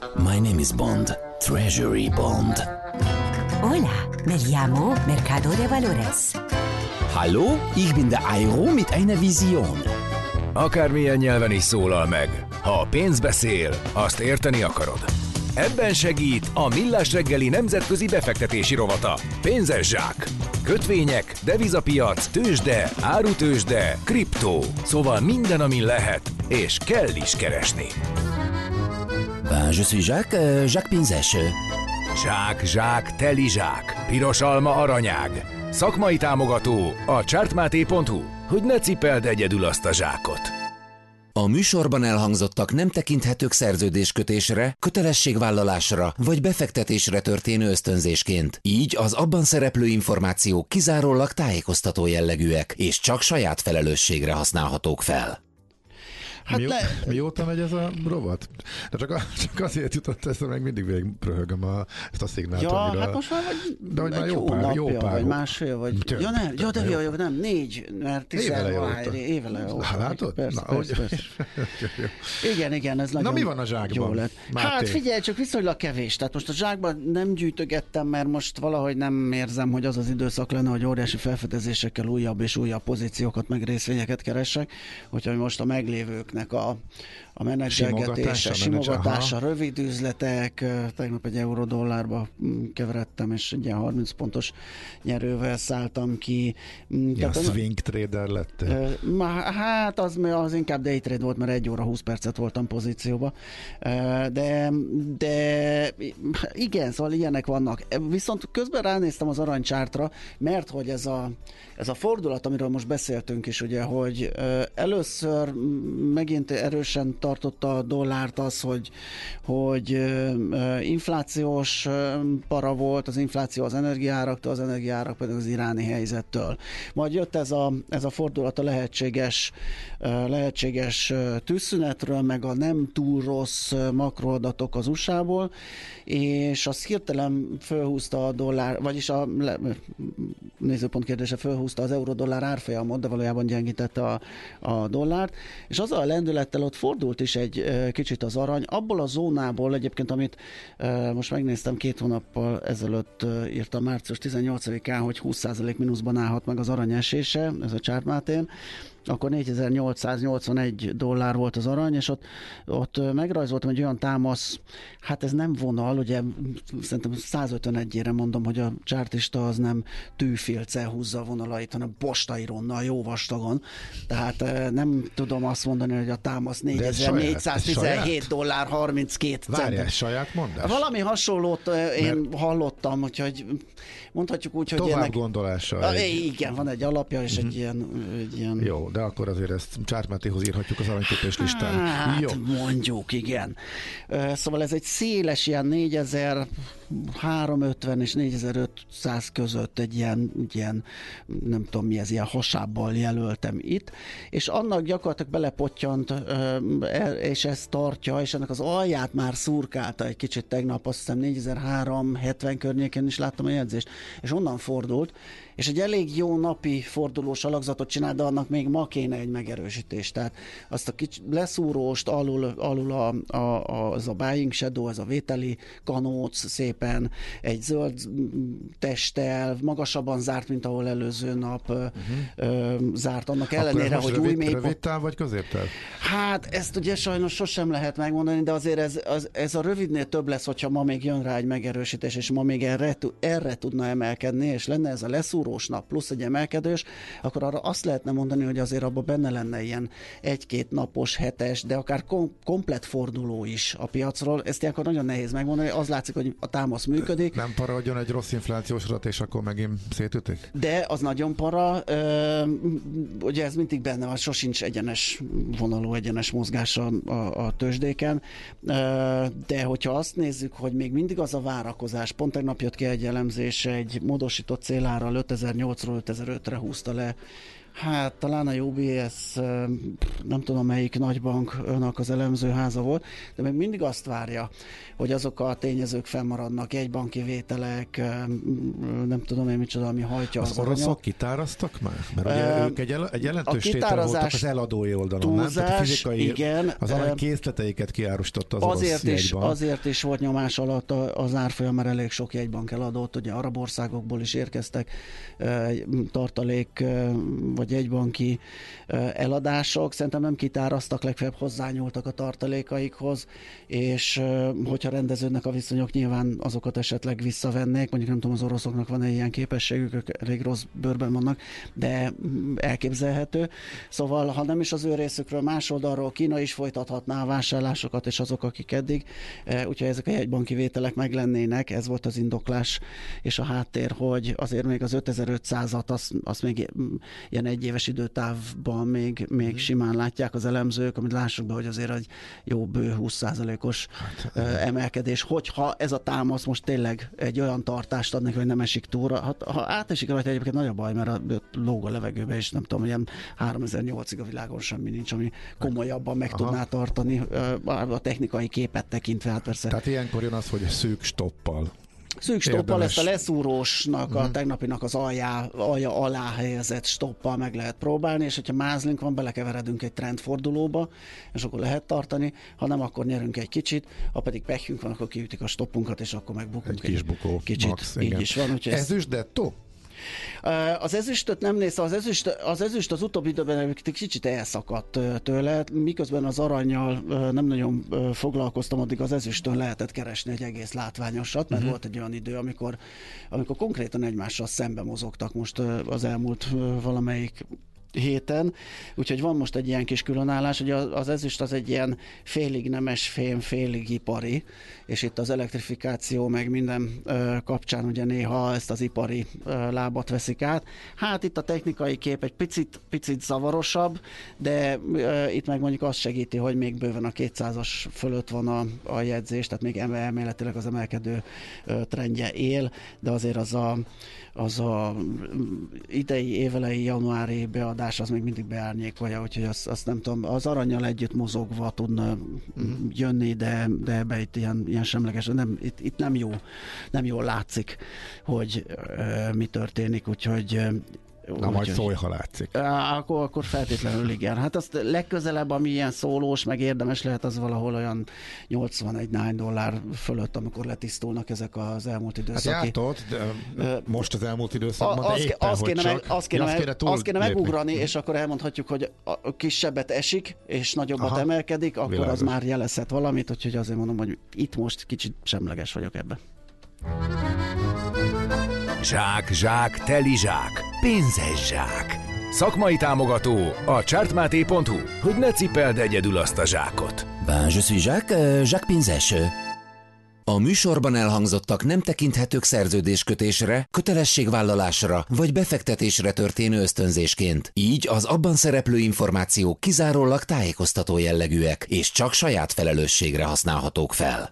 My name is Bond. Treasury Bond. Hola, me llamo Mercado de Valores. Hallo, ich bin der Euro mit einer Vision. Akármilyen nyelven is szólal meg, ha a pénz beszél, azt érteni akarod. Ebben segít a Millás reggeli nemzetközi befektetési rovata. Pénzes zsák. Kötvények, devizapiac, tőzsde, árutőzsde, kriptó. Szóval minden, amin lehet, és kell is keresni. Je suis Jacques Pénzes. Zsák, zsák, teli zsák. Piros alma, aranyág. Szakmai támogató a chartmate.hu, hogy ne cipeld egyedül azt a zsákot. A műsorban elhangzottak nem tekinthetők szerződéskötésre, kötelességvállalásra vagy befektetésre történő ösztönzésként. Így az abban szereplő információk kizárólag tájékoztató jellegűek, és csak saját felelősségre használhatók fel. Hát mióta megy ez a rovat? De csak azért jutott ezt, meg mindig végig röhögöm ezt a szignált. Ja, amire... hát most már de hogy már jó pár vagy másfél, vagy... Nem, 4, mert 13 évele jó. Látod? Persze. Igen, ez nagyon. Na mi van a zsákban? Hát figyelj, csak viszonylag kevés. Tehát most a zsákban nem gyűjtögettem, mert most valahogy nem érzem, hogy az az időszak lenne, hogy óriási felfedezésekkel újabb és újabb pozíciókat, meg részvényeket keresek. Úgyhogy most a meglévőknek a menedzselgetése, simogatása, rövid üzletek, tegnap egy euró-dollárba keveredtem, és egy ilyen 30 pontos nyerővel szálltam ki. Ja, swing trader lettél? Hát az inkább day trade volt, mert 1 óra 20 percet voltam pozícióba. De igen, szóval ilyenek vannak. Viszont közben ránéztem az aranycsártra, mert hogy ez a fordulat, amiről most beszéltünk is, ugye, hogy először megint erősen tartotta a dollárt az, hogy inflációs para volt, az infláció az energiaáraktól, az energiaárak pedig az iráni helyzettől. Majd jött ez a fordulat a lehetséges tűzszünetről, meg a nem túl rossz makroadatok az USA-ból, és az hirtelen fölhúzta a dollár, vagyis a nézőpont kérdése fölhúzta az euró-dollár árfolyamot, de valójában gyengítette a dollárt, és az a lendülettel ott fordult is egy kicsit az arany. Abból a zónából egyébként, amit most megnéztem 2 hónappal ezelőtt írtam március 18-án, hogy 20% mínuszban állhat meg az arany esése, ez a Chartmate-n, akkor $4,881 volt az arany, és ott megrajzoltam egy olyan támasz, hát ez nem vonal, ugye szerintem 151-ére mondom, hogy a csártista az nem tűfélccel húzza a vonalait, hanem bostaironnal, jó vastagon, tehát nem tudom azt mondani, hogy a támasz $4,417.32. Várjál, saját mondás? Valami hasonlót én hallottam, úgyhogy mondhatjuk úgy, hogy tovább gondolással. Igen, van egy alapja, és egy ilyen... Jó, de akkor azért ezt Chartmate-hoz írhatjuk az aranyköpés listán. Hát, jó. mondjuk, igen. Szóval ez egy széles, ilyen 4350 és 4500 között egy ilyen nem tudom mi ez, ilyen hasábbal jelöltem itt, és annak gyakorlatilag belepottyant, és ezt tartja, és ennek az alját már szurkálta egy kicsit tegnap, azt hiszem 4370 környéken is láttam a jegyzést, és onnan fordult, és egy elég jó napi fordulós alakzatot csinál, de annak még ma kéne egy megerősítés. Tehát azt a kicsit leszúróst alul az a buying shadow, ez a vételi kanóc szépen, egy zöld testtel, magasabban zárt, mint ahol előző nap zárt, annak ellenére, hogy új mély... Rövidtáv vagy középtáv? Hát ezt ugye sajnos sosem lehet megmondani, de azért ez a rövidnél több lesz, hogyha ma még jön rá egy megerősítés, és ma még erre tudna emelkedni, és lenne ez a leszúrós nap plusz egy emelkedős, akkor arra azt lehetne mondani, hogy azért abban benne lenne ilyen 1-2 napos, hetes, de akár komplet forduló is a piacról. Ezt ilyenkor nagyon nehéz megmondani, az látszik, hogy a támasz működik. Nem para, hogy jön egy rossz inflációs adat, és akkor megint szétütik? De az nagyon para. Ugye ez mindig benne van, sosincs egyenes vonalú, egyenes mozgás a tőzsdéken, de hogyha azt nézzük, hogy még mindig az a várakozás, pont tegnap jött ki egy elemzés, egy módosított célára 5008-ról 5005-re húzta le Hát talán a UBS, nem tudom melyik nagybanknak az elemzőháza volt, de még mindig azt várja, hogy azok a tényezők fennmaradnak, jegybanki vételek, nem tudom én micsoda, ami hajtja az oroszok aranyat. Kitáraztak már? Mert ugye ők egy jelentős tétel voltak az eladói oldalon, nem? Tehát a fizikai, igen, az aranykészleteiket kiárusította az orosz jegybank. Azért is volt nyomás alatt az árfolyam, mert elég sok jegybank eladott, ugye arab országokból is érkeztek tartalék vagy jegybanki eladások. Szerintem nem kitáraztak, legfeljebb hozzányúltak a tartalékaikhoz, és hogyha rendeződnek a viszonyok, nyilván azokat esetleg visszavennék. Mondjuk nem tudom, az oroszoknak van-e ilyen képességük, ők elég rossz bőrben vannak, de elképzelhető. Szóval, ha nem is az ő részükről, más oldalról Kína is folytathatná a vásárlásokat, és azok, akik eddig. Úgyhogy ezek a jegybanki vételek meglennének, ez volt az indoklás és a háttér, hogy azért még az 5500-at, azt még ilyen egyéves időtávban még simán látják az elemzők, amit lássuk be, hogy azért egy jó bő 20%-os emelkedés. Hogyha ez a támasz most tényleg egy olyan tartást ad neki, hogy nem esik túlra, ha átesik rajta, egyébként nagy a baj, mert lóg a levegőbe, és nem tudom, ilyen 3008-ig a világon semmi nincs, ami komolyabban meg tudná tartani a technikai képet tekintve. Hát persze. Tehát ilyenkor jön az, hogy szűk stoppal. Szűk stoppal, ezt a leszúrósnak, a tegnapinak az alja alá helyezett stoppal meg lehet próbálni, és hogyha mázlink van, belekeveredünk egy trendfordulóba, és akkor lehet tartani, ha nem, akkor nyerünk egy kicsit, ha pedig pehünk van, akkor kiütik a stoppunkat, és akkor megbukunk egy kis bukó, kicsit. max, így is van. Ezüstdettó? Az ezüstöt nem néz, az ezüst az utóbbi időben egy kicsit elszakadt tőle, miközben az aranyjal nem nagyon foglalkoztam, addig az ezüstön lehetett keresni egy egész látványosat, mert volt egy olyan idő, amikor konkrétan egymással szembe mozogtak most az elmúlt valamelyik héten, úgyhogy van most egy ilyen kis különállás, hogy az ezüst az egy ilyen félig nemes fém, félig ipari, és itt az elektrifikáció meg minden kapcsán ugye néha ezt az ipari lábat veszik át. Hát itt a technikai kép egy picit zavarosabb, de itt meg mondjuk azt segíti, hogy még bőven a 200-as fölött van a jegyzés, tehát még elméletileg az emelkedő trendje él, de azért az a idei, évelei, januári beadás az még mindig beárnyékolja, úgyhogy azt nem tudom, az arannyal együtt mozogva tudna jönni, de ebbe itt ilyen semleges, itt nem jól látszik, hogy mi történik, úgyhogy majd szólj, ha látszik. Akkor feltétlenül igen. Hát azt legközelebb, ami ilyen szólós, meg érdemes lehet, az valahol olyan $81 fölött, amikor letisztulnak ezek az elmúlt időszaki. Hát jártod, de most az elmúlt időszakban, de éppen, azt kéne megugrani, és akkor elmondhatjuk, hogy a kisebbet esik, és nagyobbat emelkedik, akkor világos. Az már jelezhet valamit, úgyhogy azért mondom, hogy itt most kicsit semleges vagyok ebben. Zsák, teli zsák, pénzes zsák. Szakmai támogató a chartmate.hu, hogy ne cipeld egyedül azt a zsákot. Ben, je suis Jacques pénzes. A műsorban elhangzottak nem tekinthetők szerződéskötésre, kötelességvállalásra vagy befektetésre történő ösztönzésként. Így az abban szereplő információk kizárólag tájékoztató jellegűek, és csak saját felelősségre használhatók fel.